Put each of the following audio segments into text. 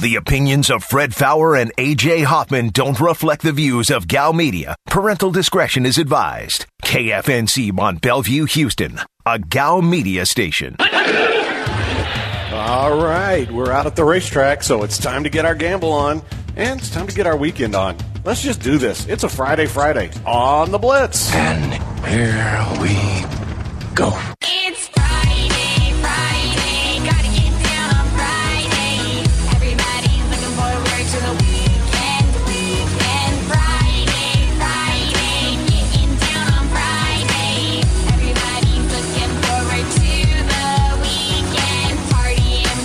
The opinions of Fred Faour and A.J. Hoffman don't reflect the views of Gal Media. Parental discretion is advised. KFNC Mont Bellevue, Houston, a Gal Media station. All right, we're out at the racetrack, so it's time to get our gamble on, and it's time to get our weekend on. Let's just do this. It's a Friday on the Blitz. And here we go. It's Friday, gotta get down on Friday. Everybody's looking forward to the weekend. Friday, getting down on Friday. Everybody's looking forward to the weekend. Partying,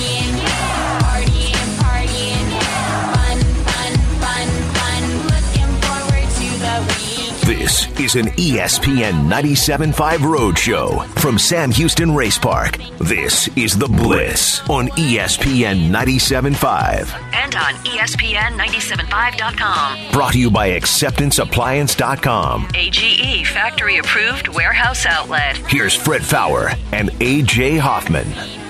fun. Looking forward to the weekend. This is an ESPN 97.5 Roadshow from Sam Houston Race Park. This is The Blitz on ESPN 97.5. And on ESPN975.com. Brought to you by AcceptanceAppliance.com. AGE factory approved warehouse outlet. Here's Fred Faour and A.J. Hoffman.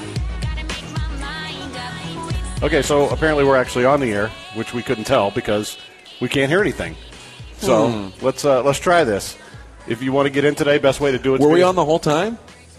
Okay, so apparently we're actually on the air, which we couldn't tell because we can't hear anything. So let's try this. If you want to get in today, best way to do it. Were we on the whole time?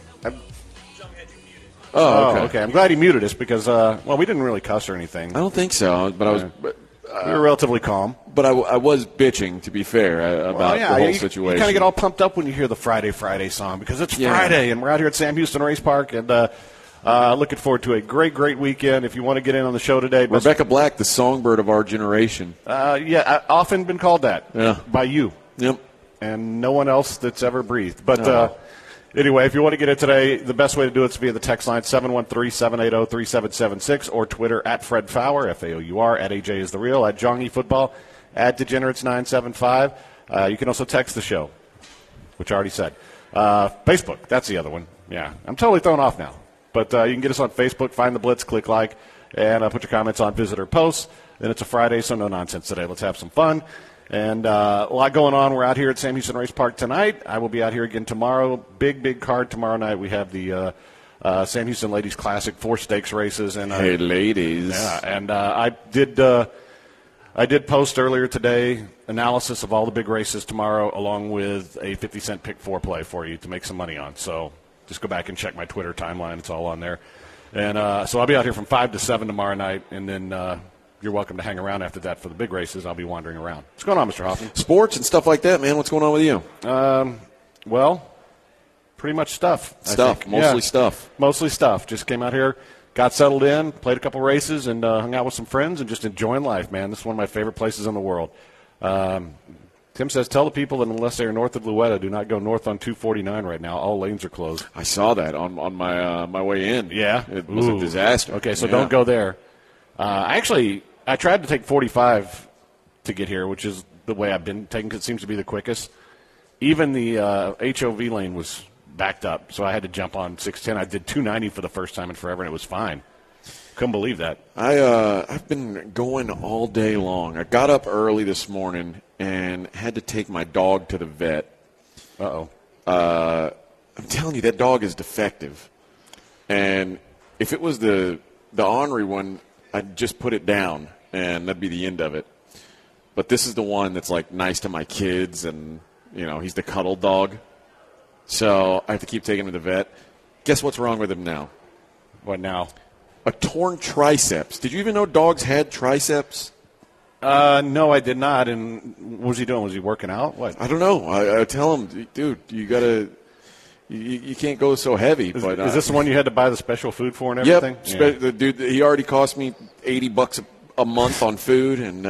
Okay. I'm glad he muted us because, we didn't really cuss or anything. I don't think so, but I was. We were relatively calm. But I was bitching, to be fair, about the whole situation. You kind of get all pumped up when you hear the Friday song because it's Friday, and we're out here at Sam Houston Race Park, and looking forward to a great weekend. If you want to get in on the show today. Rebecca Black, the songbird of our generation. I've often been called that by you. Yep. And no one else that's ever breathed. But anyway, if you want to get in today, the best way to do it is via the text line 713-780-3776 or Twitter at Fred Faour, F-A-O-U-R, at AJ is the real, at Jongy Football, at Degenerates975. You can also text the show, which I already said. Facebook, that's the other one. Yeah, I'm totally thrown off now. But you can get us on Facebook, find the Blitz, click like, and put your comments on visitor posts. Then it's a Friday, so no nonsense today. Let's have some fun. And a lot going on. We're out here at Sam Houston Race Park tonight. I will be out here again tomorrow. Big card tomorrow night. We have the Sam Houston Ladies Classic 4 stakes races. And hey, ladies. Yeah, and I did post earlier today analysis of all the big races tomorrow, along with a 50-cent pick 4 play for you to make some money on. So just go back and check my Twitter timeline. It's all on there. And so I'll be out here from 5 to 7 tomorrow night, and then you're welcome to hang around after that for the big races. I'll be wandering around. What's going on, Mr. Hoffman? Sports and stuff like that, man. What's going on with you? Well, pretty much stuff. Mostly stuff. Just came out here, got settled in, played a couple races, and hung out with some friends and just enjoying life, man. This is one of my favorite places in the world. Tim says, tell the people that unless they are north of Louetta, do not go north on 249 right now. All lanes are closed. I saw that on my my way in. Yeah? It was a disaster. Okay, so don't go there. I tried to take 45 to get here, which is the way I've been taking because it seems to be the quickest. Even the HOV lane was backed up, so I had to jump on 610. I did 290 for the first time in forever, and it was fine. Couldn't believe that. I've been going all day long. I got up early this morning and had to take my dog to the vet. Uh-oh. I'm telling you, that dog is defective. And if it was the ornery one, I'd just put it down, and that'd be the end of it. But this is the one that's, like, nice to my kids, and, you know, he's the cuddle dog. So I have to keep taking him to the vet. Guess what's wrong with him now? What now? A torn triceps. Did you even know dogs had triceps? No, I did not. And what was he doing? Was he working out? What? I don't know. I tell him, dude, you got to – you can't go so heavy. Is this the one you had to buy the special food for and everything? Yep. The dude, he already cost me $80 a month on food, and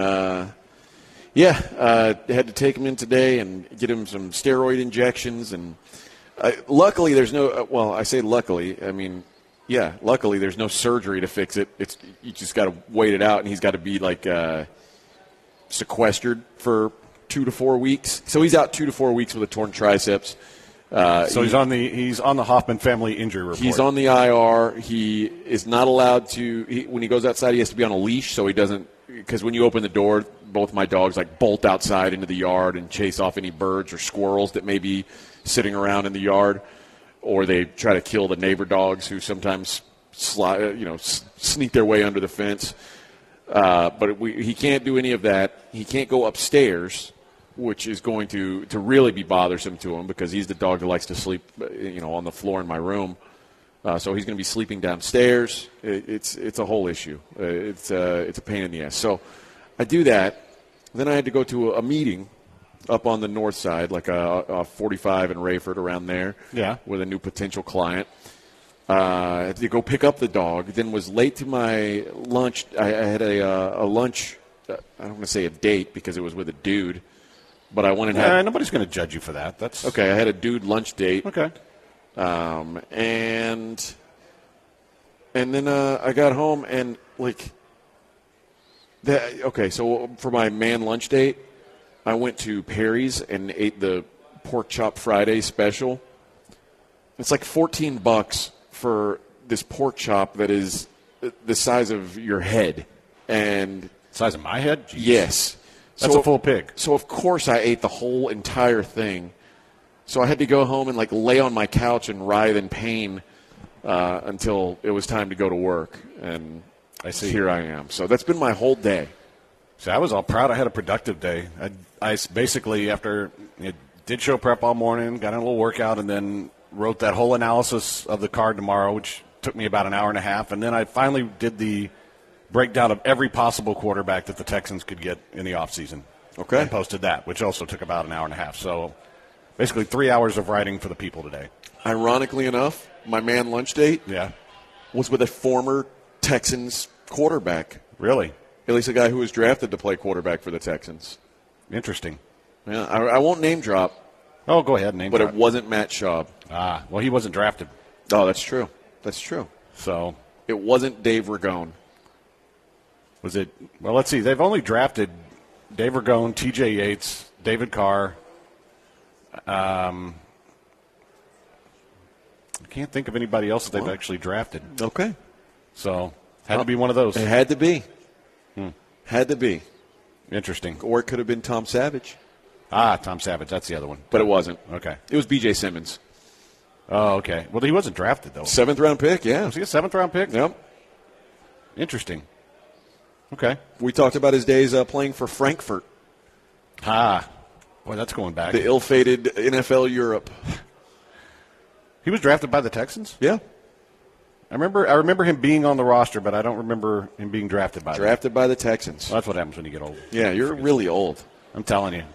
had to take him in today and get him some steroid injections. And luckily, there's no. Well, I say luckily. I mean, luckily there's no surgery to fix it. It's you just got to wait it out, and he's got to be like sequestered for 2 to 4 weeks. So he's out 2 to 4 weeks with a torn triceps. So he's on the Hoffman family injury report. He's on the IR. He is not allowed to. When he goes outside, he has to be on a leash so he doesn't. Because when you open the door, both my dogs like bolt outside into the yard and chase off any birds or squirrels that may be sitting around in the yard, or they try to kill the neighbor dogs who sometimes sneak their way under the fence. But he can't do any of that. He can't go upstairs, which is going to really be bothersome to him because he's the dog that likes to sleep, on the floor in my room. So he's going to be sleeping downstairs. It's a whole issue. It's a pain in the ass. So I do that. Then I had to go to a meeting up on the north side, like a 45 in Rayford around there, with a new potential client. I had to go pick up the dog. Then was late to my lunch. I had a lunch. I don't want to say a date because it was with a dude, but I went and had. Nobody's going to judge you for that. That's okay. I had a dude lunch date. Okay. And then I got home and okay, so for my man lunch date, I went to Perry's and ate the pork chop Friday special. It's like $14 for this pork chop that is the size of your head. And size of my head? Jeez. Yes. That's a full pig. So, of course, I ate the whole entire thing. So I had to go home and lay on my couch and writhe in pain until it was time to go to work. And I see. Here I am. So that's been my whole day. So I was all proud. I had a productive day. I basically, after did show prep all morning, got in a little workout, and then wrote that whole analysis of the card tomorrow, which took me about an hour and a half. And then I finally did the breakdown of every possible quarterback that the Texans could get in the offseason. Okay. And posted that, which also took about an hour and a half. So basically 3 hours of writing for the people today. Ironically enough, my man lunch date was with a former Texans quarterback. Really? At least a guy who was drafted to play quarterback for the Texans. Interesting. Yeah, I won't name drop. Oh, go ahead, name drop. But it wasn't Matt Schaub. Ah, well, he wasn't drafted. Oh, that's true. That's true. So it wasn't Dave Ragone. Was it? Well, let's see. They've only drafted Dave Ragone, T.J. Yates, David Carr. I can't think of anybody else that they've actually drafted. Okay. So had to be one of those. It had to be. Had to be. Interesting. Or it could have been Tom Savage. Ah, Tom Savage. That's the other one. But it wasn't. Okay. It was B.J. Simmons. Oh, okay. Well, he wasn't drafted, though. 7th round pick, yeah. Was he a 7th round pick? Yep. Interesting. Okay. We talked about his days playing for Frankfurt. Ah. Boy, that's going back. The ill-fated NFL Europe. He was drafted by the Texans? Yeah. I remember him being on the roster, but I don't remember him being drafted by them. Drafted by the Texans. Well, that's what happens when you get old. Yeah, you're really old. I'm telling you.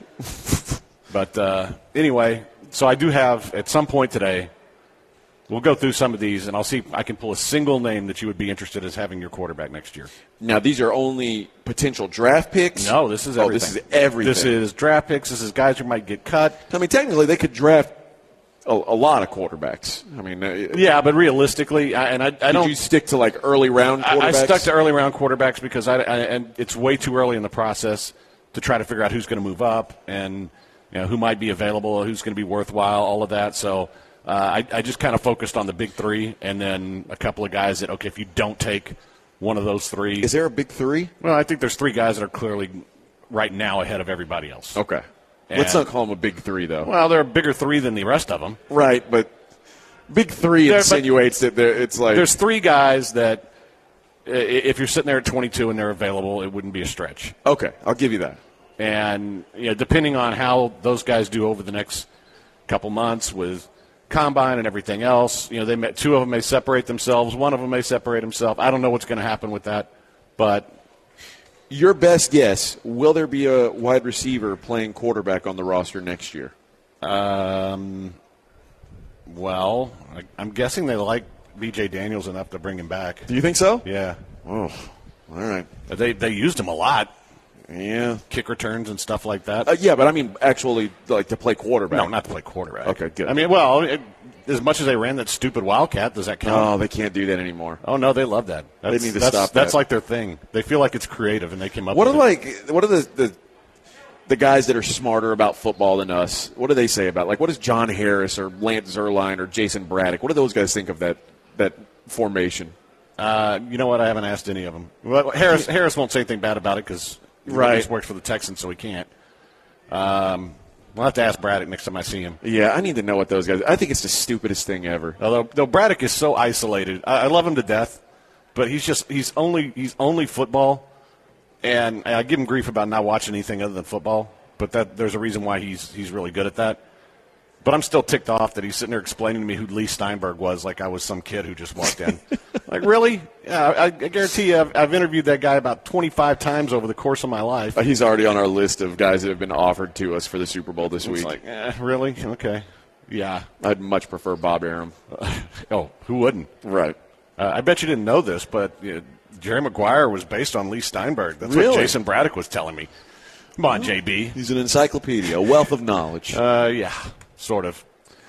But anyway, so I do have, at some point today, we'll go through some of these, and I'll see if I can pull a single name that you would be interested as having your quarterback next year. Now, these are only potential draft picks? No, this is everything. Oh, this is everything. This is draft picks. This is guys who might get cut. I mean, technically, they could draft a lot of quarterbacks. I mean, yeah, but realistically, I don't. Did you stick to early round quarterbacks? I stuck to early round quarterbacks because and it's way too early in the process to try to figure out who's going to move up and who might be available, who's going to be worthwhile, all of that. So I just kind of focused on the big three and then a couple of guys that if you don't take one of those three, is there a big three? Well, I think there's three guys that are clearly right now ahead of everybody else. Okay. Let's not call them a big three, though. Well, they're a bigger three than the rest of them. Right, but big three insinuates that it's like... There's three guys that, if you're sitting there at 22 and they're available, it wouldn't be a stretch. Okay, I'll give you that. And depending on how those guys do over the next couple months with combine and everything else, two of them may separate themselves. One of them may separate himself. I don't know what's going to happen with that, but... Your best guess, will there be a wide receiver playing quarterback on the roster next year? Well, I'm guessing they like B.J. Daniels enough to bring him back. Do you think so? Yeah. Oh, all right. They used him a lot. Yeah. Kick returns and stuff like that. Yeah, but I mean actually to play quarterback. No, not to play quarterback. Okay, good. I mean, well, as much as they ran that stupid Wildcat, does that count? Oh, they can't do that anymore. Oh, no, they love that. They need to stop that. That's like their thing. They feel like it's creative, and they came up with it. What are the guys that are smarter about football than us, what do they say about, what does John Harris or Lance Zierlein or Jason Braddock, what do those guys think of that formation? You know what? I haven't asked any of them. Well, Harris won't say anything bad about it because he's worked for the Texans, so he can't. I'll have to ask Braddock next time I see him. Yeah, I need to know what those guys – I think it's the stupidest thing ever. Although Braddock is so isolated. I love him to death, but he's only football, and I give him grief about not watching anything other than football, but there's a reason why he's really good at that. But I'm still ticked off that he's sitting there explaining to me who Lee Steinberg was like I was some kid who just walked in. Like, really? Yeah, I guarantee you I've interviewed that guy about 25 times over the course of my life. He's already on our list of guys that have been offered to us for the Super Bowl this It's week. like, really? Okay. Yeah. I'd much prefer Bob Arum. Oh, who wouldn't? Right. I bet you didn't know this, but Jerry Maguire was based on Lee Steinberg. That's Really? what Jason Braddock was telling me. Come on, JB. He's an encyclopedia, a wealth of knowledge. Yeah, sort of.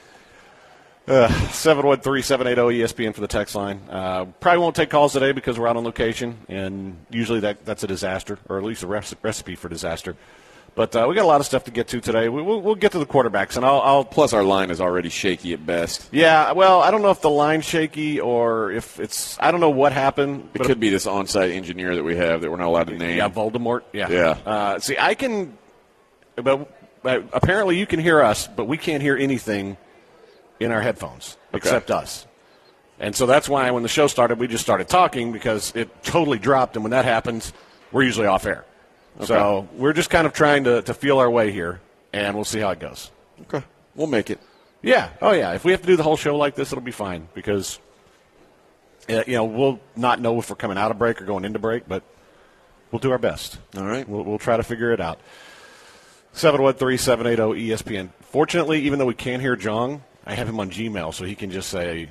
713-780-ESPN for the text line. Probably won't take calls today because we're out on location, and usually that's a disaster, or at least a recipe for disaster. But we got a lot of stuff to get to today. We'll get to the quarterbacks, and I'll Plus, our line is already shaky at best. Yeah, well, I don't know if the line's shaky or if it's – I don't know what happened. It could be this on-site engineer that we have that we're not allowed to name. Yeah, Voldemort. Yeah. Yeah. See, I can – but apparently you can hear us, but we can't hear anything in our headphones except us. And so that's why when the show started, we just started talking because it totally dropped, and when that happens, we're usually off air. Okay. So we're just kind of trying to feel our way here, and we'll see how it goes. Okay. We'll make it. Yeah. Oh, yeah. If we have to do the whole show like this, it'll be fine because, we'll not know if we're coming out of break or going into break, but we'll do our best. All right. We'll try to figure it out. 713-780-ESPN. Fortunately, even though we can't hear Jong, I have him on Gmail, so he can just say,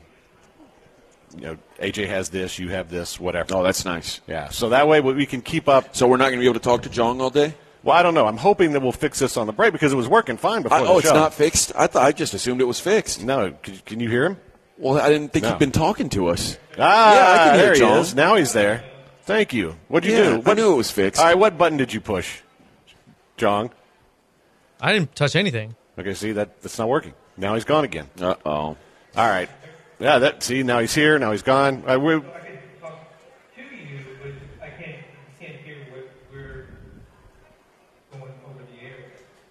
AJ has this, you have this, whatever. Oh, that's nice. Yeah, so that way we can keep up. So we're not going to be able to talk to Jong all day? Well, I don't know. I'm hoping that we'll fix this on the break because it was working fine before the show. It's not fixed? I just assumed it was fixed. No, can you hear him? Well, I didn't think No. he'd been talking to us. Yeah, I can hear there he Jong. is. Now he's there. Thank you. What'd you do? I knew it was fixed. All right, what button did you push, Jong? I didn't touch anything. Okay, see, that's not working. Now he's gone again. Uh-oh. All right. Yeah, see, now he's here, now he's gone. I can talk to you, but I can't hear what we're going over the air.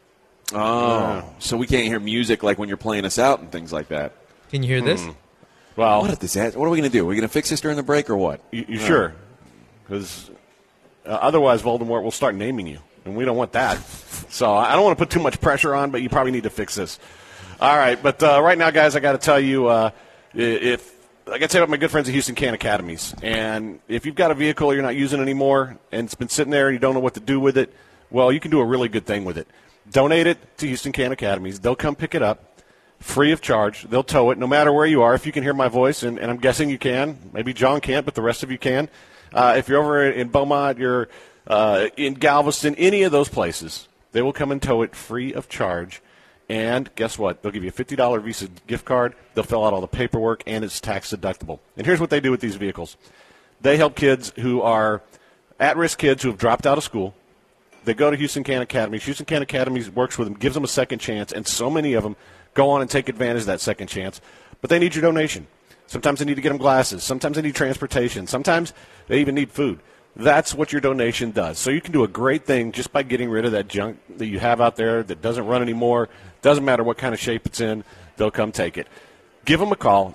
Oh, so we can't hear music like when you're playing us out and things like that. Can you hear this? Well, What are we going to do? Are we going to fix this during the break or what? you sure? Because otherwise Voldemort will start naming you, and we don't want that. So I don't want to put too much pressure on, but you probably need to fix this. All right, but right now, guys, I got to tell you, if I got to tell you about my good friends at Houston Can Academies, and if you've got a vehicle you're not using anymore and it's been sitting there and you don't know what to do with it, well, you can do a really good thing with it. Donate it to Houston Can Academies. They'll come pick it up free of charge. They'll tow it no matter where you are. If you can hear my voice, and I'm guessing you can. Maybe John can't, but the rest of you can. If you're over in Beaumont, you're in Galveston, any of those places, they will come and tow it free of charge. And guess what? They'll give you a $50 Visa gift card. They'll fill out all the paperwork, and it's tax deductible. And here's what they do with these vehicles. They help kids who are at-risk kids who have dropped out of school. They go to Houston Can Academies. Houston Can Academies works with them, gives them a second chance, and so many of them go on and take advantage of that second chance. But they need your donation. Sometimes they need to get them glasses. Sometimes they need transportation. Sometimes they even need food. That's what your donation does. So you can do a great thing just by getting rid of that junk that you have out there that doesn't run anymore. Doesn't matter what kind of shape it's in. They'll come take it. Give them a call,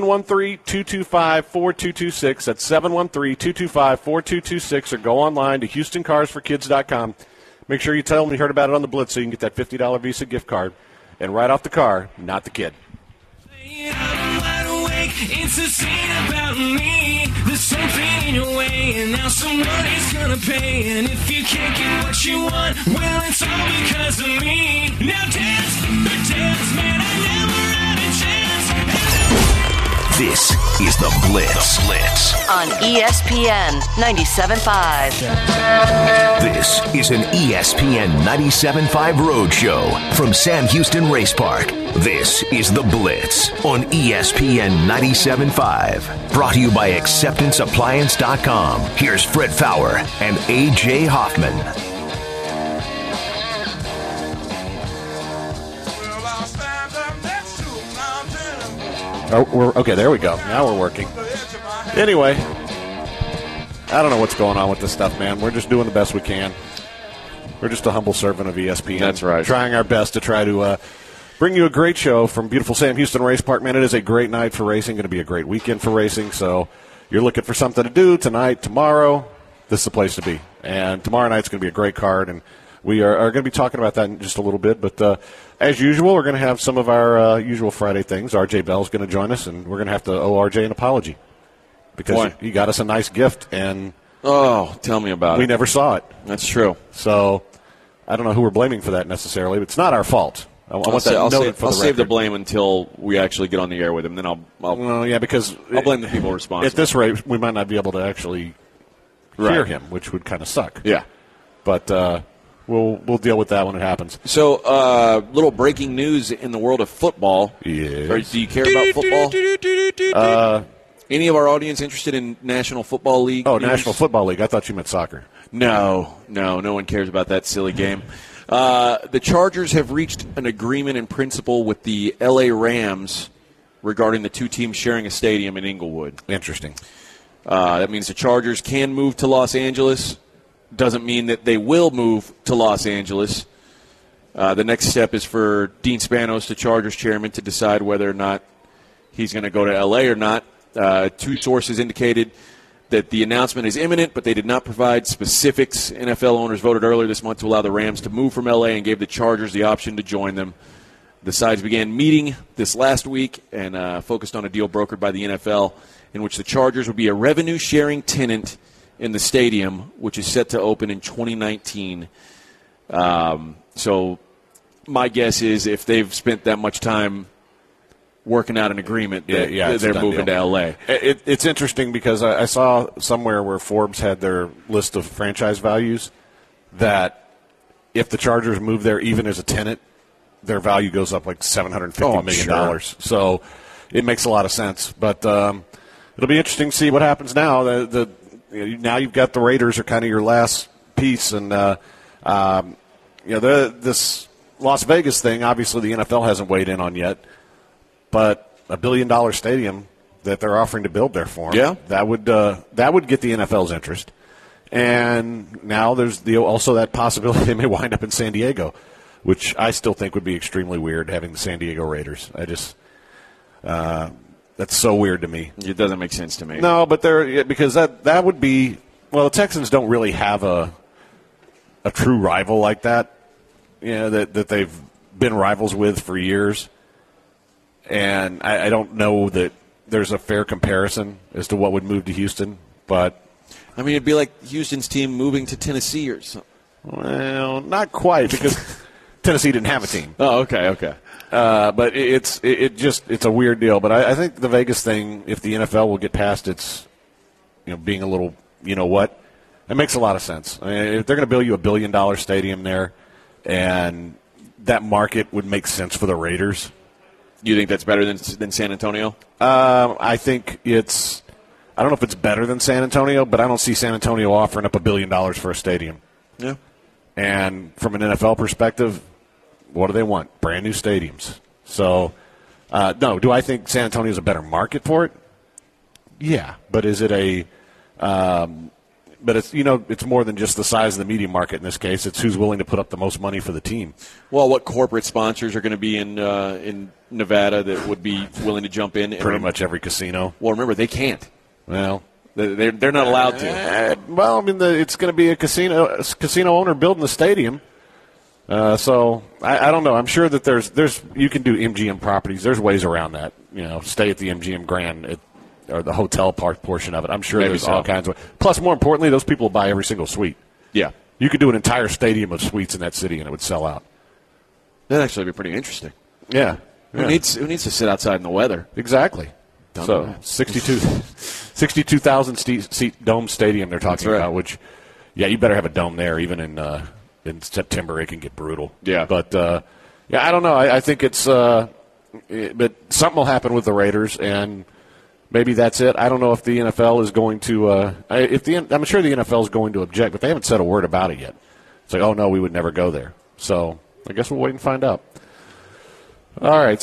713-225-4226. That's 713-225-4226, or go online to HoustonCarsForKids.com. Make sure you tell them you heard about it on the Blitz so you can get that $50 Visa gift card. And right off the car, not the kid. It's a scene about me. There's something in your way, and now somebody's gonna pay. And if you can't get what you want, well, it's all because of me. Now dance, man, I never had a chance. This is The Blitz. On ESPN 97.5. This is an ESPN 97.5 Roadshow from Sam Houston Race Park. This is The Blitz on ESPN 97.5. Brought to you by AcceptanceAppliance.com. Here's Fred Fowler and A.J. Hoffman. Oh, okay, there we go. Now we're working. Anyway, I don't know what's going on with this stuff, man. We're just doing the best we can. We're just a humble servant of ESPN. That's right. Trying our best to try to bring you a great show from beautiful Sam Houston Race Park. Man, it is a great night for racing. Going to be a great weekend for racing. So you're looking for something to do tonight, tomorrow, this is the place to be. And tomorrow night's going to be a great card, and we are going to be talking about that in just a little bit. But as usual, we're going to have some of our usual Friday things. RJ Bell's going to join us, and we're going to have to owe RJ an apology because he got us a nice gift, and tell me about it. We never saw it. That's true. So I don't know who we're blaming for that necessarily, but it's not our fault. I'll save the blame until we actually get on the air with him. Then because I'll blame the people responsible. At this rate, we might not be able to actually hear him, which would kind of suck. Yeah, but we'll deal with that when it happens. So, little breaking news in the world of football. Yes. Or do you care about football? Any of our audience interested in National Football League? Oh, news? National Football League. I thought you meant soccer. No one cares about that silly game. The Chargers have reached an agreement in principle with the L.A. Rams regarding the two teams sharing a stadium in Inglewood. Interesting. That means the Chargers can move to Los Angeles. Doesn't mean that they will move to Los Angeles. The next step is for Dean Spanos, the Chargers chairman, to decide whether or not he's going to go to L.A. or not. Two sources indicated that the announcement is imminent, but they did not provide specifics. NFL owners voted earlier this month to allow the Rams to move from L.A. and gave the Chargers the option to join them. The sides began meeting this last week and focused on a deal brokered by the NFL in which the Chargers would be a revenue-sharing tenant in the stadium, which is set to open in 2019. So my guess is if they've spent that much time working out an agreement that they're moving to L.A. It's interesting because I saw somewhere where Forbes had their list of franchise values that if the Chargers move there even as a tenant, their value goes up like $750 million. Sure. So it makes a lot of sense. But it'll be interesting to see what happens now. Now you've got the Raiders are kind of your last piece. And, this Las Vegas thing, obviously the NFL hasn't weighed in on yet. But $1 billion stadium that they're offering to build there for them, that would get the NFL's interest. And now there's also that possibility they may wind up in San Diego, which I still think would be extremely weird, having the San Diego Raiders. That's so weird to me. It doesn't make sense to me. No, but because that would be the Texans don't really have a true rival like that, that they've been rivals with for years. And I don't know that there's a fair comparison as to what would move to Houston. But I mean, it'd be like Houston's team moving to Tennessee or something. Well, not quite, because Tennessee didn't have a team. Oh, okay. But it's a weird deal. But I think the Vegas thing, if the NFL will get past its, being a little, it makes a lot of sense. I mean, if they're going to build you $1 billion stadium there, and that market would make sense for the Raiders. You think that's better than San Antonio? I think it's – I don't know if it's better than San Antonio, but I don't see San Antonio offering up $1 billion for a stadium. Yeah. And from an NFL perspective, what do they want? Brand new stadiums. So, no, do I think San Antonio is a better market for it? Yeah. But is it but it's it's more than just the size of the media market in this case. It's who's willing to put up the most money for the team. Well, what corporate sponsors are going to be in Nevada that would be willing to jump in? Pretty much every casino. Well, remember, they can't. Well, they're not allowed to. Well, I mean, it's going to be a casino owner building the stadium. So I don't know. I'm sure that there's you can do MGM properties. There's ways around that. Stay at the MGM Grand or the hotel park portion of it. I'm sure there's all kinds of. Plus, more importantly, those people will buy every single suite. Yeah, you could do an entire stadium of suites in that city, and it would sell out. That'd actually be pretty interesting. Yeah. Who needs to sit outside in the weather? Exactly. So 62,000 seat dome stadium they're talking about, which, you better have a dome there. Even in September, it can get brutal. Yeah. But, I don't know. I think it's but something will happen with the Raiders, and maybe that's it. I don't know if the NFL is going to I'm sure the NFL is going to object, but they haven't said a word about it yet. It's like, oh, no, we would never go there. So I guess we'll wait and find out. All right,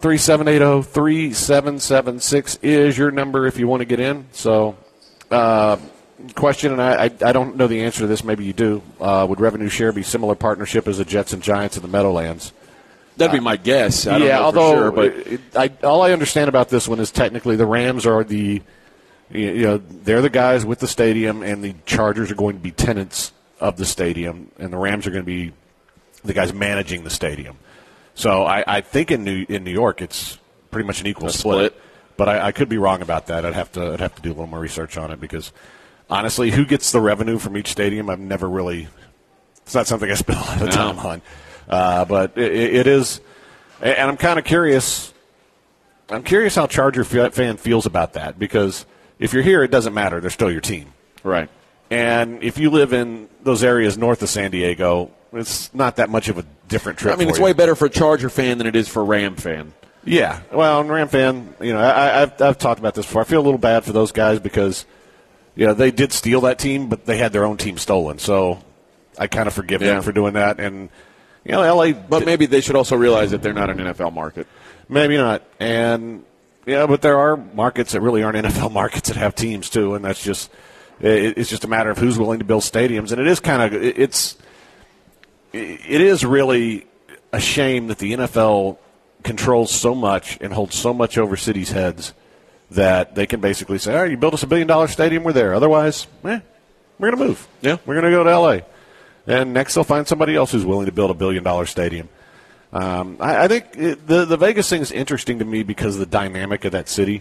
713-780-3776 is your number if you want to get in. So, question, and I don't know the answer to this. Maybe you do. Would revenue share be similar partnership as the Jets and Giants in the Meadowlands? That'd be my guess. I don't know although for sure, but all I understand about this one is technically the Rams are they're the guys with the stadium, and the Chargers are going to be tenants of the stadium, and the Rams are going to be the guys managing the stadium. So I think in New York it's pretty much an equal split. But I could be wrong about that. I'd have to do a little more research on it because, honestly, who gets the revenue from each stadium? I've never really. It's not something I spend a lot of time on. But it is, and I'm kind of curious. I'm curious how Charger fan feels about that because if you're here, it doesn't matter. They're still your team, right? And if you live in those areas north of San Diego, it's not that much of a different trip. I mean, it's way better for a Charger fan than it is for a Ram fan. Yeah, well, and Ram fan, I've talked about this before. I feel a little bad for those guys because, they did steal that team, but they had their own team stolen. So I kind of forgive them for doing that. And, LA. But maybe they should also realize that they're not an NFL market. Maybe not. And, but there are markets that really aren't NFL markets that have teams too, and that's just it's just a matter of who's willing to build stadiums. And it is kind of it is really a shame that the NFL controls so much and holds so much over cities' heads that they can basically say, all right, you build us $1 billion stadium, we're there. Otherwise, we're going to move. Yeah. We're going to go to L.A. And next they'll find somebody else who's willing to build $1 billion stadium. I think the Vegas thing is interesting to me because of the dynamic of that city.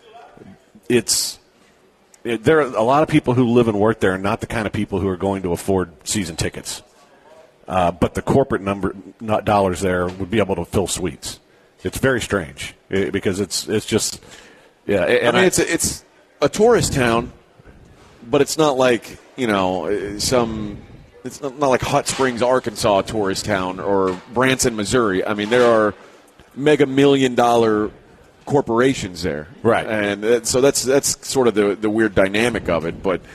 There are a lot of people who live and work there and not the kind of people who are going to afford season tickets. But the corporate dollars there would be able to fill suites. It's very strange because it's just And it's a tourist town, but it's not like It's not like Hot Springs, Arkansas, a tourist town, or Branson, Missouri. I mean, there are mega $1 million corporations there, right? And so that's sort of the weird dynamic of it. But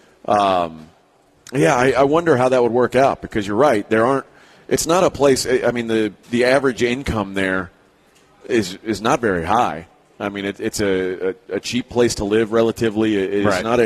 I wonder how that would work out because you're right. It's not a place. I mean, the average income there is not very high. I mean, it's a cheap place to live relatively. It's right. not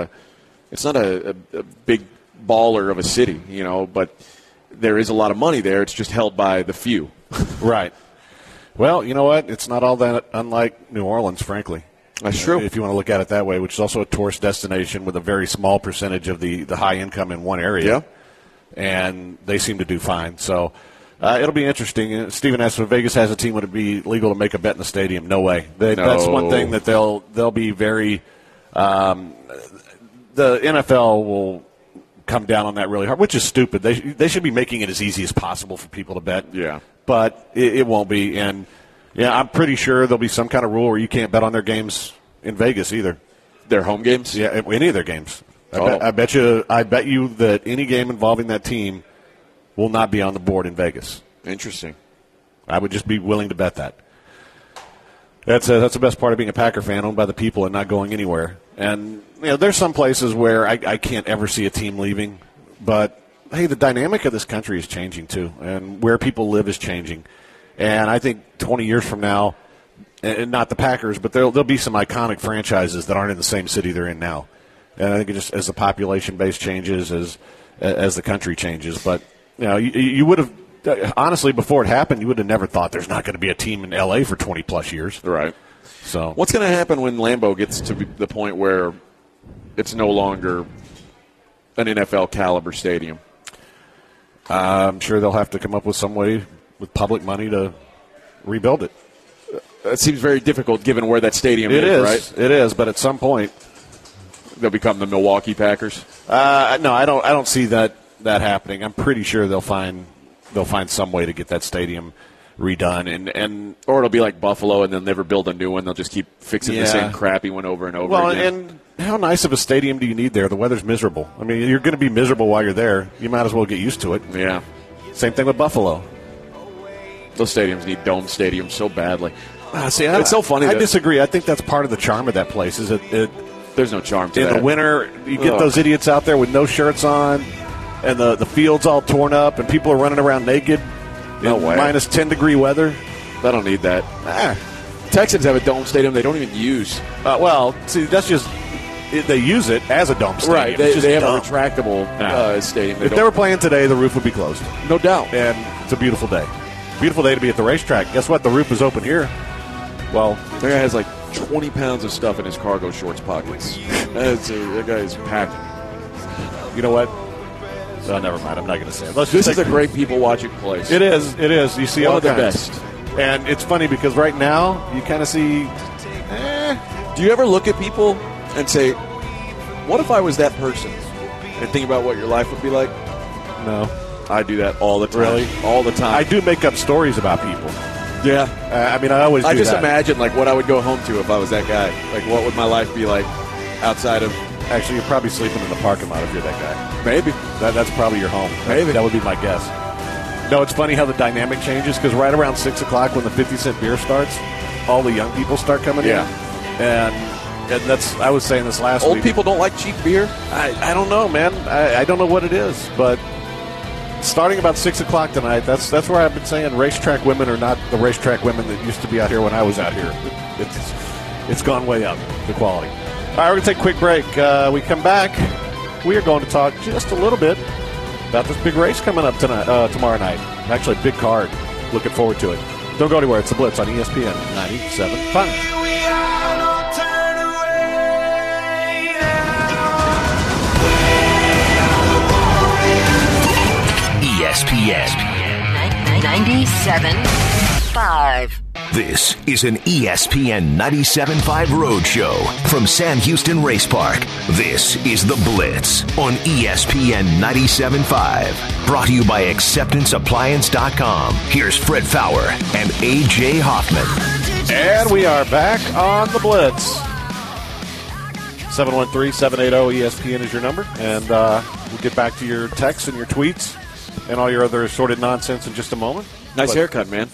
a big baller of a city, but there is a lot of money there. It's just held by the few. Right. Well, you know what? It's not all that unlike New Orleans, frankly. That's true. If you want to look at it that way, which is also a tourist destination with a very small percentage of the high income in one area. Yeah. And they seem to do fine. So it'll be interesting. Stephen asked if Vegas has a team, would it be legal to make a bet in the stadium? No way. No. That's one thing that they'll be very the NFL will come down on that really hard, which is stupid. They should be making it as easy as possible for people to bet. Yeah. But it won't be. And, I'm pretty sure there'll be some kind of rule where you can't bet on their games in Vegas either. Their home games? Yeah, any of their games. I bet you that any game involving that team will not be on the board in Vegas. Interesting. I would just be willing to bet that. That's the best part of being a Packer fan, owned by the people and not going anywhere. And there's some places where I can't ever see a team leaving, but hey, the dynamic of this country is changing too, and where people live is changing. And I think 20 years from now, and not the Packers, but there'll be some iconic franchises that aren't in the same city they're in now. And I think just as the population base changes, as the country changes, but you would have. Honestly, before it happened, you would have never thought there's not going to be a team in L.A. for 20-plus years. Right. So, what's going to happen when Lambeau gets to the point where it's no longer an NFL caliber stadium? I'm sure they'll have to come up with some way with public money to rebuild it. That seems very difficult given where that stadium is, right? It is, but at some point they'll become the Milwaukee Packers. No, I don't see that happening. I'm pretty sure they'll find some way to get that stadium redone, and or it'll be like Buffalo, and they'll never build a new one. They'll just keep fixing the same crappy one over and over again. And how nice of a stadium do you need there? The weather's miserable. I mean, you're going to be miserable while you're there. You might as well get used to it. Yeah. Same thing with Buffalo. Those stadiums need dome stadiums so badly. It's so funny. I disagree. I think that's part of the charm of that place. Is it there's no charm to that. In the winter, you get those idiots out there with no shirts on, and the field's all torn up, and people are running around naked in minus 10-degree weather. I don't need that. Texans have a dome stadium they don't even use. That's just they use it as a dome stadium. Right. They have a retractable stadium. If they were playing today, the roof would be closed. No doubt. And it's a beautiful day. Beautiful day to be at the racetrack. Guess what? The roof is open here. Well, that guy has like 20 pounds of stuff in his cargo shorts pockets. That guy is packing. You know what? Well, never mind. I'm not going to say it. Let's This just is a take- great people watching place. It is. It is. You see One all of the kinds. best. And it's funny because right now you kind of see. Do you ever look at people and say, what if I was that person? And think about what your life would be like? No. I do that all the time. Really? All the time. I do make up stories about people. Yeah. I mean, I always do I just that. imagine like what I would go home to if I was that guy. Like what would my life be like outside of Actually, you're probably sleeping in the parking lot if you're that guy. maybe. That's probably your home. Maybe. That would be my guess. No, it's funny how the dynamic changes because right around 6 o'clock when the 50-cent beer starts, all the young people start coming Yeah. in. And that's, I was saying this last Old week. people don't like cheap beer. I don't know, man. I don't know what it is, but starting about 6 o'clock tonight, that's where I've been saying racetrack women are not the racetrack women that used to be out here when I was out here. It's gone way up, the quality. All right, we're going to take a quick break. We come back, we are going to talk just a little bit about this big race coming up tomorrow night. Actually, a big card. Looking forward to it. Don't go anywhere. It's The Blitz on ESPN 97.5. ESPN. 97.5. This is an ESPN 97.5 Roadshow from Sam Houston Race Park. This is The Blitz on ESPN 97.5. Brought to you by AcceptanceAppliance.com. Here's Fred Fowler and A.J. Hoffman. And we are back on The Blitz. 713-780-ESPN is your number. And we'll get back to your texts and your tweets and all your other assorted nonsense in just a moment. Nice But- haircut, man.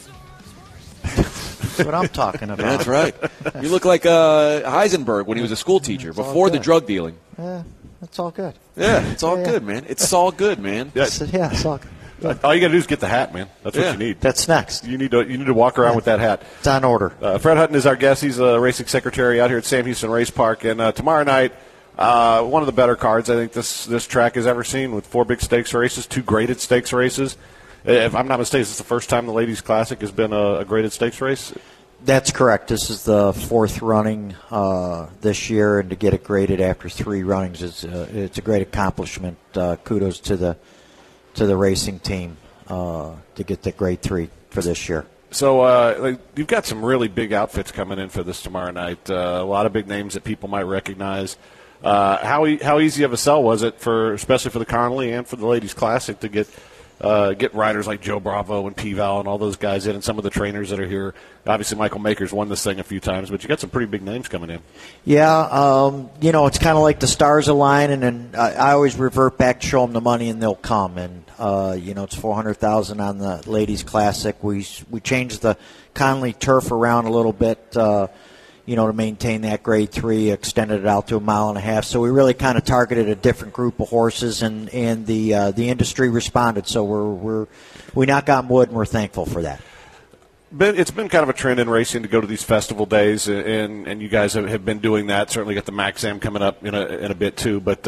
That's what I'm talking about. That's right. You look like Heisenberg when he was a school teacher before the good. drug dealing. Yeah, that's all good. Yeah, it's all Yeah. good, man. It's all good, man. Yeah. It's all good. All you got to do is get the hat, man. That's what Yeah. you need. That's next. You need to walk around with that hat. It's on order. Fred Hutton is our guest. He's a racing secretary out here at Sam Houston Race Park. And tomorrow night, one of the better cards I think this track has ever seen with 4 big stakes races, 2 graded stakes races. If I'm not mistaken, it's the first time the Ladies Classic has been a graded stakes race. That's correct. This is the 4th running this year, and to get it graded after 3 runnings it's a great accomplishment. Kudos to the racing team to get the grade 3 for this year. So you've got some really big outfits coming in for this tomorrow night. A lot of big names that people might recognize. How easy of a sell was it especially for the Connolly and for the Ladies Classic to get riders like Joe Bravo and P-Val and all those guys in, and some of the trainers that are here. Obviously, Michael Makers won this thing a few times, but you got some pretty big names coming in. Yeah, it's kind of like the stars align, and I always revert back to show them the money, and they'll come. And it's $400,000 on the Ladies Classic. We changed the Conley turf around a little bit, to maintain that grade 3, extended it out to 1.5 miles. So we really kind of targeted a different group of horses, and the industry responded. So we knock on wood, and we're thankful for that. It's been kind of a trend in racing to go to these festival days, and you guys have been doing that. Certainly got the Maxam coming up in a bit too. But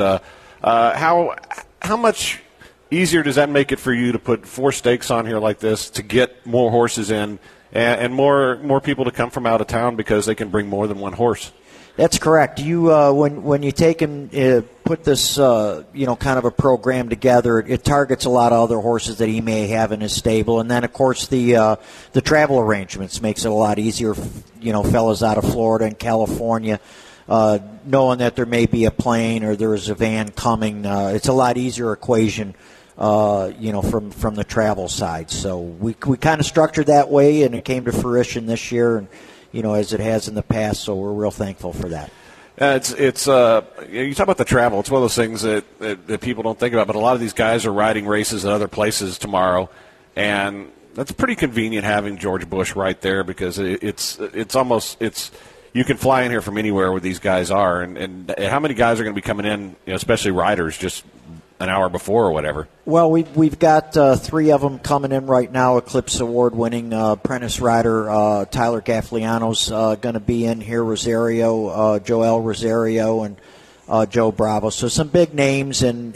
how much easier does that make it for you to put 4 stakes on here like this to get more horses in and more people to come from out of town because they can bring more than one horse? That's correct. You when you take and put this kind of a program together, it targets a lot of other horses that he may have in his stable, and then of course the travel arrangements makes it a lot easier. Fellas out of Florida and California, knowing that there may be a plane or there is a van coming, it's a lot easier equation. From the travel side, so we kind of structured that way, and it came to fruition this year, and as it has in the past. So we're real thankful for that. It's you talk about the travel. It's one of those things that people don't think about, but a lot of these guys are riding races at other places tomorrow, and that's pretty convenient having George Bush right there because it's almost you can fly in here from anywhere where these guys are, and how many guys are going to be coming in, especially riders, just an hour before or whatever? Well, we've got 3 of them coming in right now. Eclipse Award-winning apprentice rider Tyler Gaffaliano's going to be in here. Rosario, Joel Rosario, and Joe Bravo. So some big names, and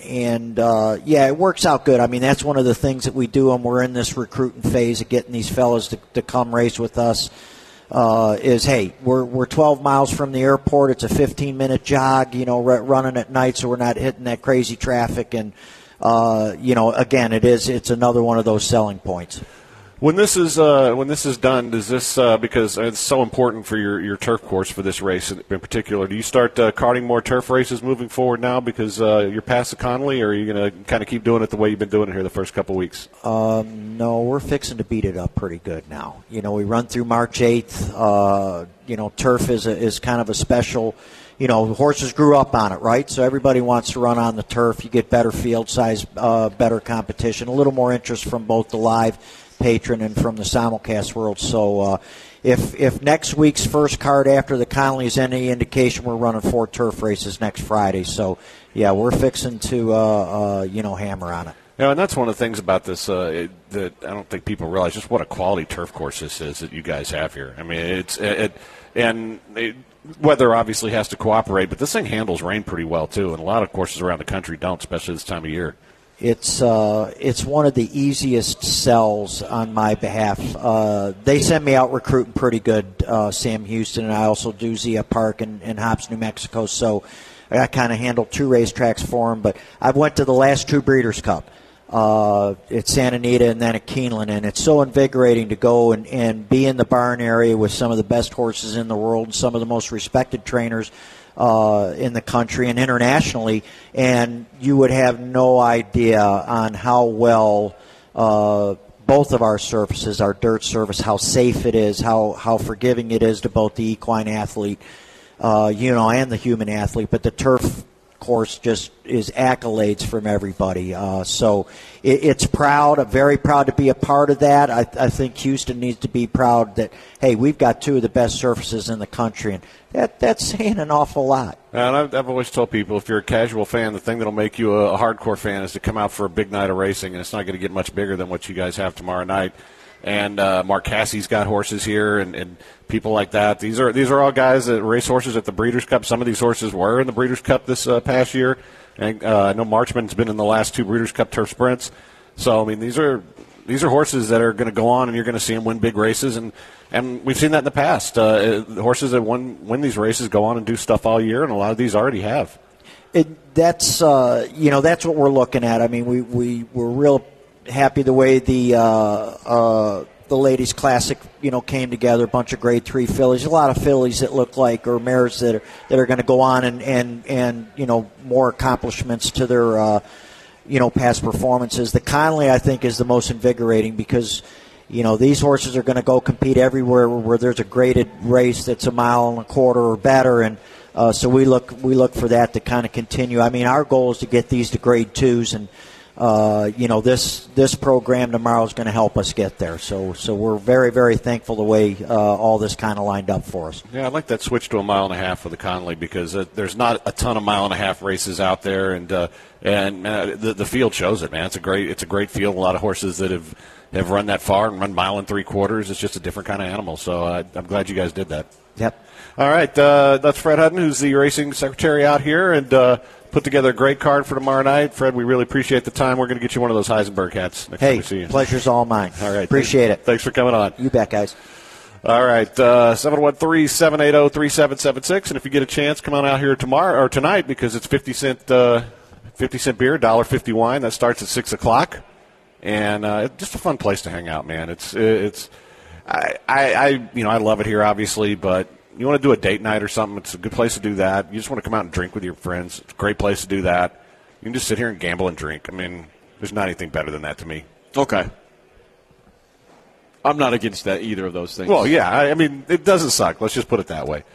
it works out good. I mean, that's one of the things that we do when we're in this recruiting phase of getting these fellas to come race with us. We're 12 miles from the airport. It's a 15-minute jog, running at night, so we're not hitting that crazy traffic. And again, it's another one of those selling points. When this is done, does this because it's so important for your turf course for this race in particular? Do you start carting more turf races moving forward now because you're past the Connolly, or are you going to kind of keep doing it the way you've been doing it here the first couple weeks? No, we're fixing to beat it up pretty good now. We run through March 8th. Turf is kind of a special. Horses grew up on it, right? So everybody wants to run on the turf. You get better field size, better competition, a little more interest from both the live patron and from the simulcast world. So if next week's first card after the Connolly is any indication, we're running 4 turf races next Friday. So, yeah, we're fixing to, hammer on it. And that's one of the things about this that I don't think people realize just what a quality turf course this is that you guys have here. I mean, weather obviously has to cooperate, but this thing handles rain pretty well too, and a lot of courses around the country don't, especially this time of year. It's one of the easiest sells on my behalf. They send me out recruiting pretty good, Sam Houston, and I also do Zia Park in Hobbs, New Mexico. So I kind of handle 2 racetracks for them. But I went to the last 2 Breeders' Cup at Santa Anita and then at Keeneland, and it's so invigorating to go and be in the barn area with some of the best horses in the world and some of the most respected trainers in the country and internationally, and you would have no idea on how well both of our surfaces, our dirt surface, how safe it is, how forgiving it is to both the equine athlete, and the human athlete. But the turf course just is accolades from everybody. So it's proud. I'm very proud to be a part of that. I think Houston needs to be proud that, hey, we've got 2 of the best surfaces in the country, and that's saying an awful lot. And I've always told people, if you're a casual fan, the thing that'll make you a hardcore fan is to come out for a big night of racing, and it's not going to get much bigger than what you guys have tomorrow night. And Mark Cassie's got horses here, and people like that. These are all guys that race horses at the Breeders' Cup. Some of these horses were in the Breeders' Cup this past year. And I know Marchman's been in the last 2 Breeders' Cup turf sprints. So I mean, these are horses that are going to go on, and you're going to see them win big races. And we've seen that in the past. The horses that win these races go on and do stuff all year, and a lot of these already have. That's what we're looking at. I mean, we're real happy the way the ladies classic came together. A bunch of grade 3 fillies, a lot of fillies that look like, or mares that are going to go on and more accomplishments to their past performances. The Connolly, I think, is the most invigorating because these horses are going to go compete everywhere where there's a graded race that's a mile and a quarter or better, and so we look for that to kind of continue. I mean, our goal is to get these to grade 2s, and this program tomorrow is going to help us get there. So we're very, very thankful the way all this kind of lined up for us. Yeah, I like that switch to a mile and a half for the Connolly because there's not a ton of mile and a half races out there, and the field shows it, man. It's a great field. A lot of horses that have run that far and run 1 3/4. It's just a different kind of animal. So I'm glad you guys did that. Yep. All right, that's Fred Hutton, who's the racing secretary out here, and put together a great card for tomorrow night. Fred, we really appreciate the time. We're going to get you one of those Heisenberg hats next time we see you. Pleasure's all mine. All right. Appreciate it. Thanks for coming on. You bet, guys. All right, 713-780-3776, and if you get a chance, come on out here tomorrow or tonight because it's 50 cent beer, $1.50 wine. That starts at 6 o'clock, and just a fun place to hang out, man. I love it here, obviously, but you want to do a date night or something, it's a good place to do that. You just want to come out and drink with your friends. It's a great place to do that. You can just sit here and gamble and drink. I mean, there's not anything better than that to me. Okay. I'm not against that, either of those things. Well, yeah, I mean, it doesn't suck. Let's just put it that way.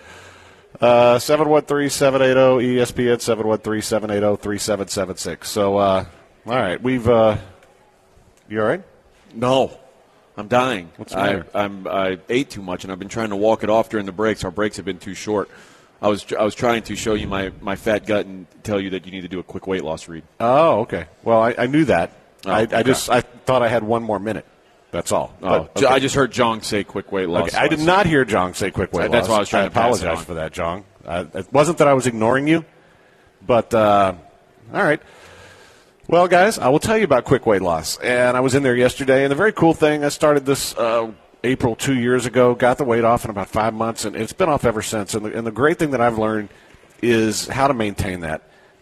713-780-ESPN, 713-780-3776. So, all right, we've you all right? No. I'm dying. What's the matter? I ate too much, and I've been trying to walk it off during the breaks. Our breaks have been too short. I was trying to show you my fat gut and tell you that you need to do a quick weight loss read. Oh, okay. Well, I knew that. I okay. thought I had one more minute. That's all. Oh, but, okay. I just heard Jong say quick weight loss. Okay. I did not hear Jong say quick weight loss. That's why I was trying to pass it apologize on. for that, Jong. It wasn't that I was ignoring you, but all right. Well, guys, I will tell you about quick weight loss. And I was in there yesterday, and the very cool thing, I started this April 2 years ago, got the weight off in about 5 months, and it's been off ever since. And the great thing that I've learned is how to maintain that.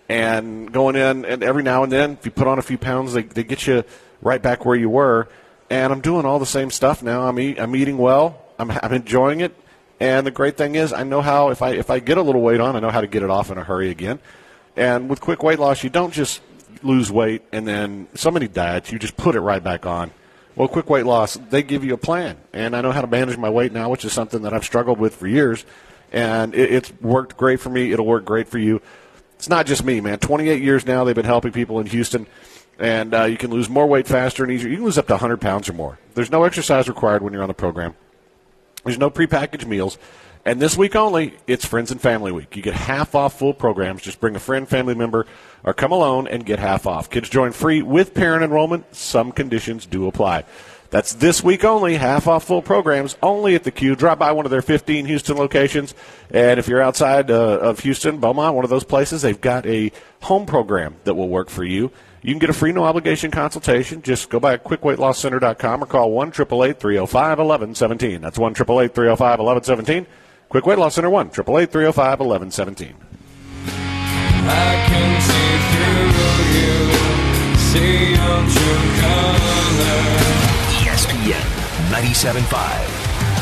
and going in, and every now and then, if you put on a few pounds, they get you right back where you were. And I'm doing all the same stuff now. I'm eating well. I'm enjoying it. And the great thing is, I know how, if I get a little weight on, I know how to get it off in a hurry again. And with quick weight loss, you don't just lose weight and then so many diets, you just put it right back on. Well, quick weight loss, they give you a plan. And I know how to manage my weight now, which is something that I've struggled with for years. And it's worked great for me. It'll work great for you. It's not just me, man. 28 years now they've been helping people in Houston. And you can lose more weight faster and easier. You can lose up to 100 pounds or more. There's no exercise required when you're on the program. There's no prepackaged meals. And this week only, it's Friends and Family Week. You get half off full programs. Just bring a friend, family member, or come alone and get half off. Kids join free with parent enrollment. Some conditions do apply. That's this week only, half off full programs, only at the Q. Drop by one of their 15 Houston locations. And if you're outside of Houston, Beaumont, one of those places, they've got a home program that will work for you. You can get a free no-obligation consultation. Just go by quickweightlosscenter.com or call 1-888-305-1117. That's 1-888-305-1117. Quick Weight Loss Center, 1-888-305-1117. I can see through you, see your true color. ESPN 97.5.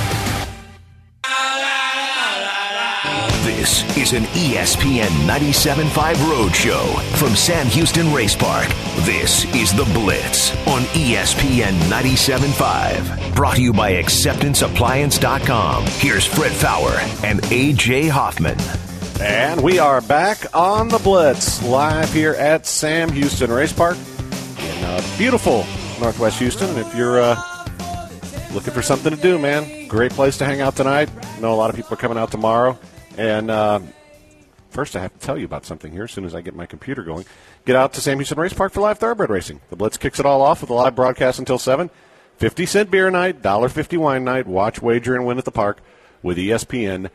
This is an ESPN 97.5 Roadshow from Sam Houston Race Park. This is The Blitz on ESPN 97.5. Brought to you by AcceptanceAppliance.com. Here's Fred Fowler and A.J. Hoffman. And we are back on The Blitz, live here at Sam Houston Race Park in beautiful Northwest Houston. And if you're looking for something to do, man, great place to hang out tonight. I know a lot of people are coming out tomorrow. And first, I have to tell you about something here as soon as I get my computer going. Get out to Sam Houston Race Park for live thoroughbred racing. The Blitz kicks it all off with a live broadcast until 7. 50-cent beer night, $1.50 wine night. Watch, wager, and win at the park with ESPN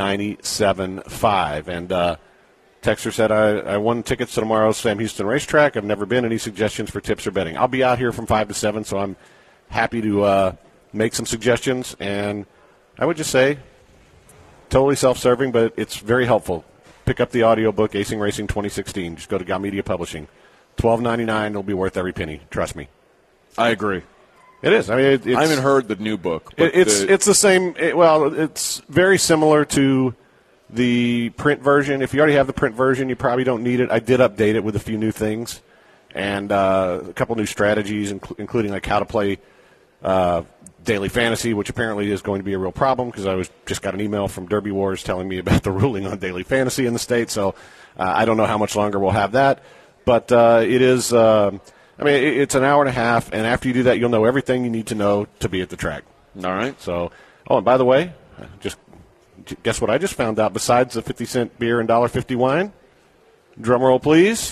97.5. And Texter said, I won tickets to tomorrow's Sam Houston Racetrack. I've never been. Any suggestions for tips or betting? I'll be out here from 5 to 7, so I'm happy to make some suggestions. And I would just say, totally self-serving, but it's very helpful. Pick up the audiobook, Acing Racing 2016. Just go to God Media Publishing. $12.99. It'll be worth every penny. Trust me. I agree. It is. I mean, I haven't heard the new book. But it's the same. It's very similar to the print version. If you already have the print version, you probably don't need it. I did update it with a few new things and a couple new strategies, including like how to play daily fantasy, which apparently is going to be a real problem because I just got an email from Derby Wars telling me about the ruling on daily fantasy in the state. So I don't know how much longer we'll have that, but it is. It's an hour and a half, and after you do that, you'll know everything you need to know to be at the track. All right. So, and by the way, just guess what I just found out? Besides the 50-cent beer and $1.50 wine, drum roll, please.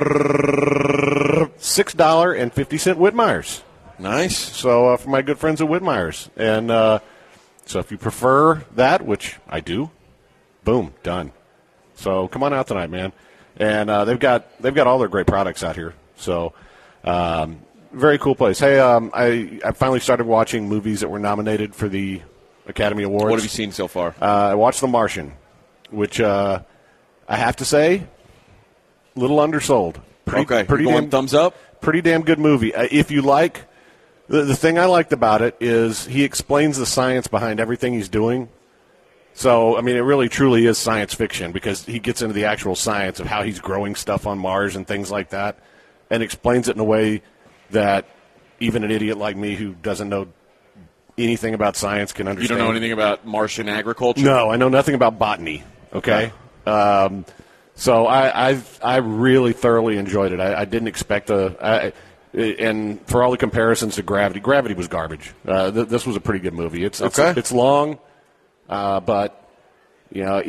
$6.50 Whitmeyer's. Nice. So for my good friends at Whitmeyer's, and so if you prefer that, which I do, boom, done. So come on out tonight, man. And they've got all their great products out here. So very cool place. Hey, I finally started watching movies that were nominated for the Academy Awards. What have you seen so far? I watched The Martian, which I have to say, a little undersold. Pretty damn thumbs up. Pretty damn good movie. If you like. The thing I liked about it is he explains the science behind everything he's doing. So, I mean, it really truly is science fiction because he gets into the actual science of how he's growing stuff on Mars and things like that and explains it in a way that even an idiot like me who doesn't know anything about science can understand. You don't know anything about Martian agriculture? No, I know nothing about botany, okay? So I really thoroughly enjoyed it. I didn't expect and for all the comparisons to Gravity was garbage. This was a pretty good movie. It's long, but you know,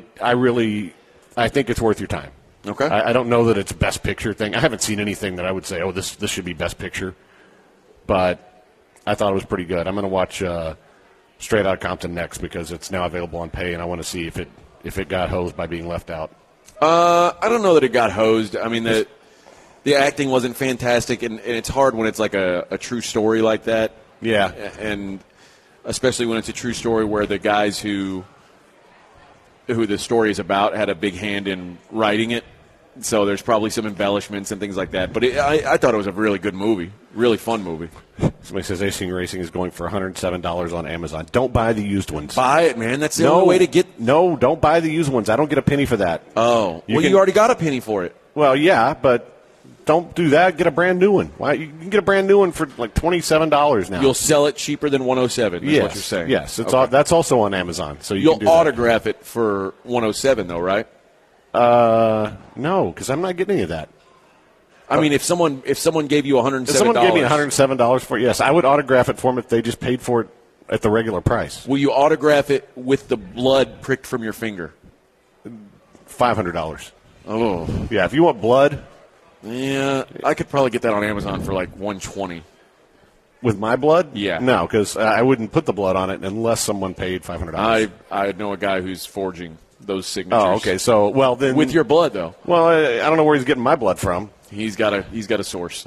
I think it's worth your time. Okay. I don't know that it's best picture thing. I haven't seen anything that I would say, oh, this should be best picture. But I thought it was pretty good. I'm going to watch Straight Outta Compton next because it's now available on pay, and I want to see if it got hosed by being left out. I don't know that it got hosed. I mean, the acting wasn't fantastic, and it's hard when it's like a true story like that. Yeah. And especially when it's a true story where the guys who the story is about had a big hand in writing it. So there's probably some embellishments and things like that. But I thought it was a really good movie, really fun movie. Somebody says Racing Racing is going for $107 on Amazon. Don't buy the used ones. Buy it, man. That's the only way to get. No, don't buy the used ones. I don't get a penny for that. Oh, you already got a penny for it. Well, yeah, but don't do that. Get a brand new one. Why? You can get a brand new one for like $27 now. You'll sell it cheaper than 107. Is what you're saying. Yes, that's also on Amazon. So you'll can do autograph it for 107 though, right? No, because I'm not getting any of that. I mean, if someone gave you $107, if someone gave me $107 for it, yes, I would autograph it for them if they just paid for it at the regular price. Will you autograph it with the blood pricked from your finger? $500. Oh, yeah. If you want blood, yeah, I could probably get that on Amazon for like $120. With my blood? Yeah. No, because I wouldn't put the blood on it unless someone paid $500. I know a guy who's forging those signatures. Oh, okay. So, well, then with your blood though. Well, I don't know where he's getting my blood from. He's got a source.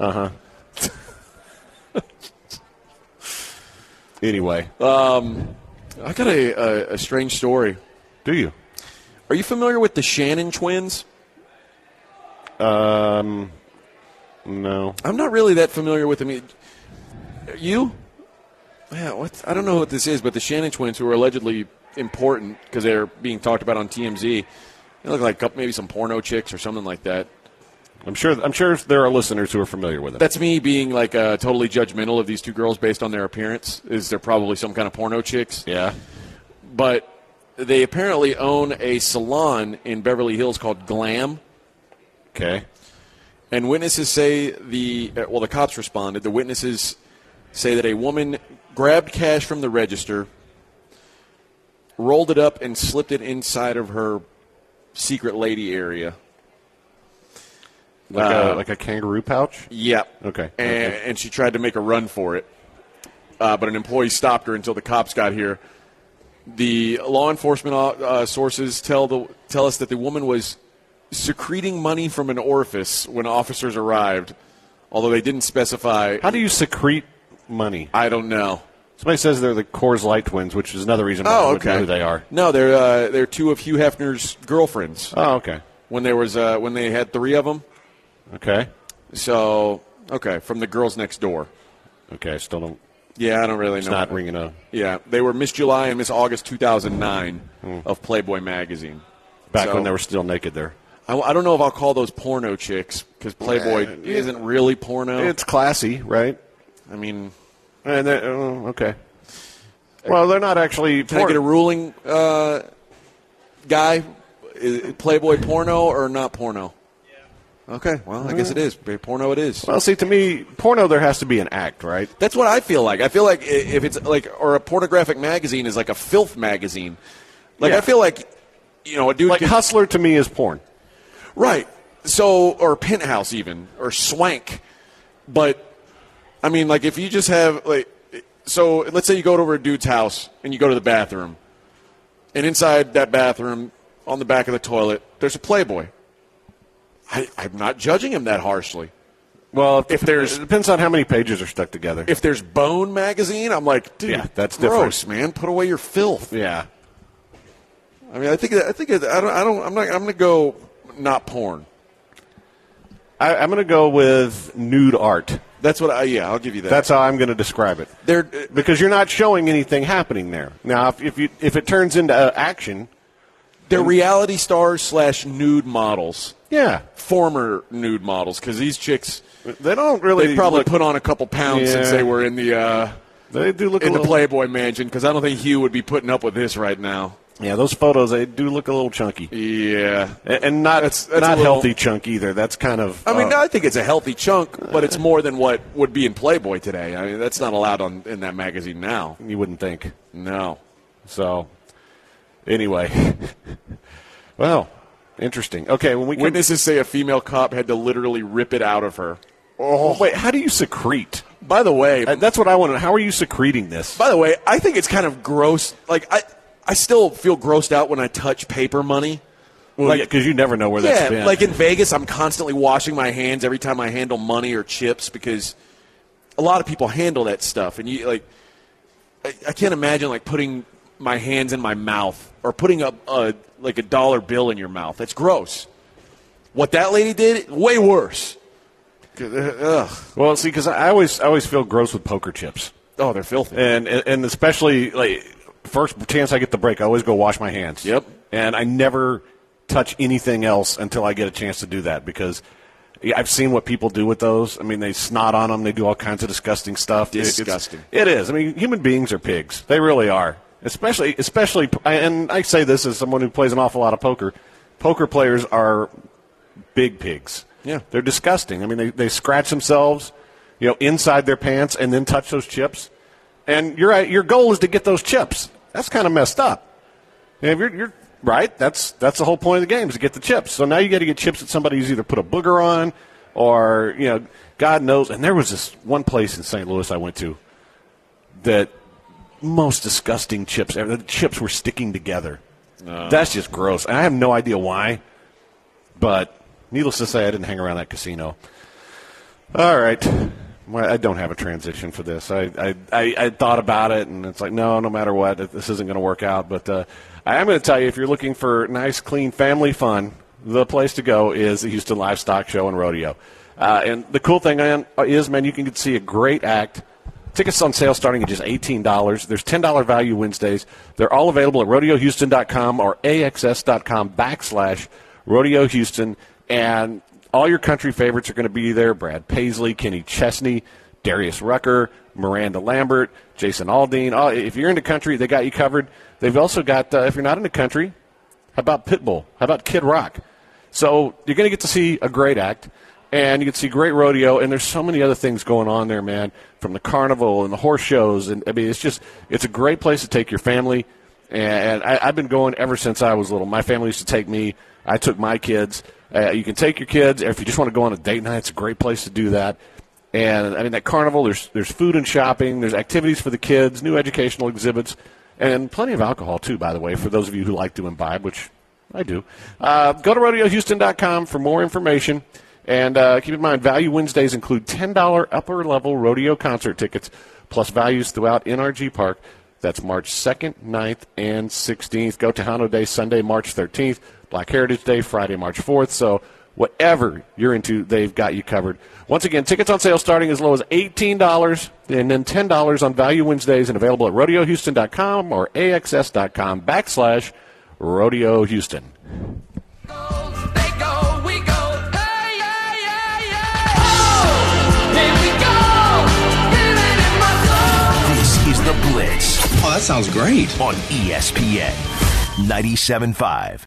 Anyway, I got a strange story. Do you? Are you familiar with the Shannon twins? No. I'm not really that familiar with them. You? Yeah. I don't know what this is, but the Shannon twins, who are allegedly important because they're being talked about on TMZ, they look like maybe some porno chicks or something like that. I'm sure there are listeners who are familiar with it. That's me being like totally judgmental of these two girls based on their appearance. Is they're probably some kind of porno chicks? Yeah. But they apparently own a salon in Beverly Hills called Glam. Okay. And witnesses say the cops responded. The witnesses say that a woman grabbed cash from the register, rolled it up, and slipped it inside of her secret lady area. Like a kangaroo pouch? Yeah. Okay. And she tried to make a run for it. But an employee stopped her until the cops got here. The law enforcement sources tell us that the woman was secreting money from an orifice when officers arrived, although they didn't specify. How do you secrete money? I don't know. Somebody says they're the Coors Light twins, which is another reason why I wouldn't know who they are. No, they're two of Hugh Hefner's girlfriends. Oh, okay. When they had three of them. Okay. So, from the Girls Next Door. Okay, I still don't. Yeah, I don't really know. It's not ringing a. Yeah, they were Miss July and Miss August 2009 of Playboy magazine. Back when they were still naked there. I don't know if I'll call those porno chicks because Playboy isn't really porno. It's classy, right? I mean, and okay. Well, they're not actually. Can I get a ruling, guy? Is Playboy porno or not porno? Yeah. Okay. Well, I guess it is. Porno it is. Well, see, to me, porno there has to be an act, right? That's what I feel like. I feel like if it's or a pornographic magazine is like a filth magazine. I feel like a dude like Hustler to me is porn. Right. So, or Penthouse even, or Swank. But, I mean, if you just have, so let's say you go over a dude's house and you go to the bathroom. And inside that bathroom, on the back of the toilet, there's a Playboy. I'm not judging him that harshly. Well, it depends on how many pages are stuck together. If there's Bone magazine, I'm like, dude, yeah, that's gross, different. Man. Put away your filth. Yeah. I mean, I'm going to go not porn. I'm going to go with nude art. That's what I'll give you that. That's how I'm going to describe it. Because you're not showing anything happening there. Now, if it turns into action, they're reality stars / nude models. Yeah, former nude models because these chicks they don't really. They probably put on a couple pounds since they were in the. They do look in the Playboy Mansion because I don't think Hugh would be putting up with this right now. Yeah, those photos, they do look a little chunky. Yeah. And not not healthy chunk either. That's kind of... I mean, I think it's a healthy chunk, but it's more than what would be in Playboy today. I mean, that's not allowed in that magazine now. You wouldn't think. No. So, anyway. Well, interesting. Okay, when we... Witnesses say a female cop had to literally rip it out of her. Oh, wait, how do you secrete? By the way... That's what I want to know. How are you secreting this? By the way, I think it's kind of gross. I still feel grossed out when I touch paper money. Well, because you never know where that's been. Like in Vegas, I'm constantly washing my hands every time I handle money or chips because a lot of people handle that stuff. And I can't imagine putting my hands in my mouth or putting a dollar bill in your mouth. That's gross. What that lady did, way worse. Ugh. Well, see, because I always feel gross with poker chips. Oh, they're filthy. And especially, like, first chance I get the break, I always go wash my hands. Yep. And I never touch anything else until I get a chance to do that because I've seen what people do with those. I mean, they snot on them. They do all kinds of disgusting stuff. Disgusting. It is. I mean, human beings are pigs. They really are. Especially, and I say this as someone who plays an awful lot of poker. Poker players are big pigs. Yeah. They're disgusting. I mean, they scratch themselves, inside their pants and then touch those chips. And your goal is to get those chips. That's kind of messed up. And if you're right, that's the whole point of the game is to get the chips. So now you got to get chips that somebody's either put a booger on or, God knows. And there was this one place in St. Louis I went to that most disgusting chips ever. The chips were sticking together. That's just gross. And I have no idea why, but needless to say, I didn't hang around that casino. All right. Well, I don't have a transition for this. I thought about it, and it's like, no matter what, this isn't going to work out. But I am going to tell you, if you're looking for nice, clean family fun, the place to go is the Houston Livestock Show and Rodeo. And the cool thing is, man, you can see a great act. Tickets on sale starting at just $18. There's $10 value Wednesdays. They're all available at rodeohouston.com or axs.com/Rodeo Houston. And all your country favorites are going to be there. Brad Paisley, Kenny Chesney, Darius Rucker, Miranda Lambert, Jason Aldean. If you're into country, they got you covered. They've also got, if you're not into country, how about Pitbull? How about Kid Rock? So you're going to get to see a great act, and you get to see great rodeo, and there's so many other things going on there, man, from the carnival and the horse shows. And I mean, it's a great place to take your family. And I've been going ever since I was little. My family used to take me. I took my kids. You can take your kids. If you just want to go on a date night, it's a great place to do that. And, I mean, that carnival, there's food and shopping. There's activities for the kids, new educational exhibits, and plenty of alcohol, too, by the way, for those of you who like to imbibe, which I do. Go to rodeohouston.com for more information. And keep in mind, Value Wednesdays include $10 upper-level rodeo concert tickets, plus values throughout NRG Park. That's March 2nd, 9th, and 16th. Go Tejano Day, Sunday, March 13th. Black Heritage Day, Friday, March 4th. So whatever you're into, they've got you covered. Once again, tickets on sale starting as low as $18 and then $10 on Value Wednesdays and available at rodeohouston.com or axs.com/Rodeo Houston. This is The Blitz. Oh, that sounds great. On ESPN 97.5.